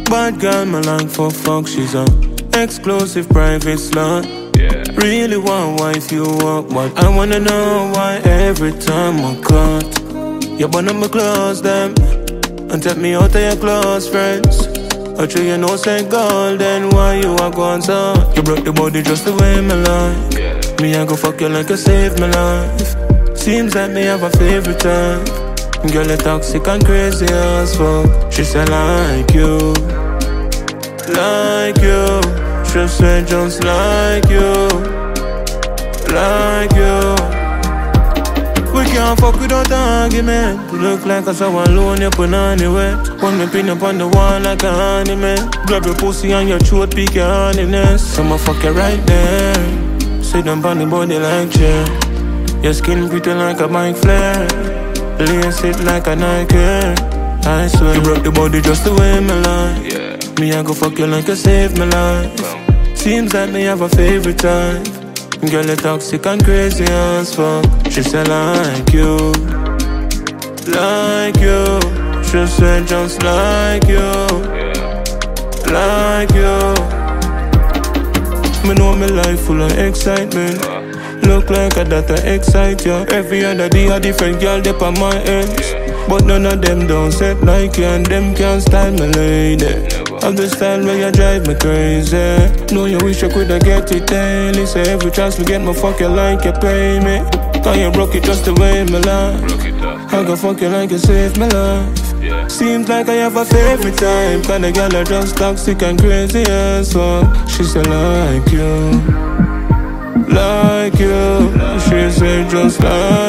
Bad girl, my like for fuck, she's a exclusive private slut. Really want wife you up, but I wanna know why every time I cut you burn up my clothes, them, and take me out of your close friends. I sure you know say gold, then why you are gone so? You broke the body just the way me like. Me I go fuck you like you saved my life. Seems like me have a favorite time. Girl, you toxic and crazy as fuck. She said like you. Like you, she said just like you. Like you. We can't fuck without argument. You look like a sour alone, you put on the wet. Want me pin up on the wall like a honeyman. Grab your pussy and your throat, pick your honeynness. I'ma fuck you right there. Sit down on the body like chair. Your skin pretty like a bike flare. Lace it like a Nike. I swear you broke the body just the way me like. Me I go fuck you like you saved my life. Seems like me have a favorite type. Girl, you toxic and crazy as fuck. She said like you. Like you. She said just like you. Like you. Me know my life full of excitement. Look like a that I excite you. Every other day a different girl dip on my ends. But none of them don't set like you, and them can't style me lady. Of the style where you drive me crazy. Know you wish you coulda get it daily. Say every chance me get my fuck you like you pay me. Cause you broke it just the way me like. I go fuck you like you saved my life. Seems like I have a favorite type. Kinda girl are just toxic and crazy as fuck. She said like you. Like you. She said just like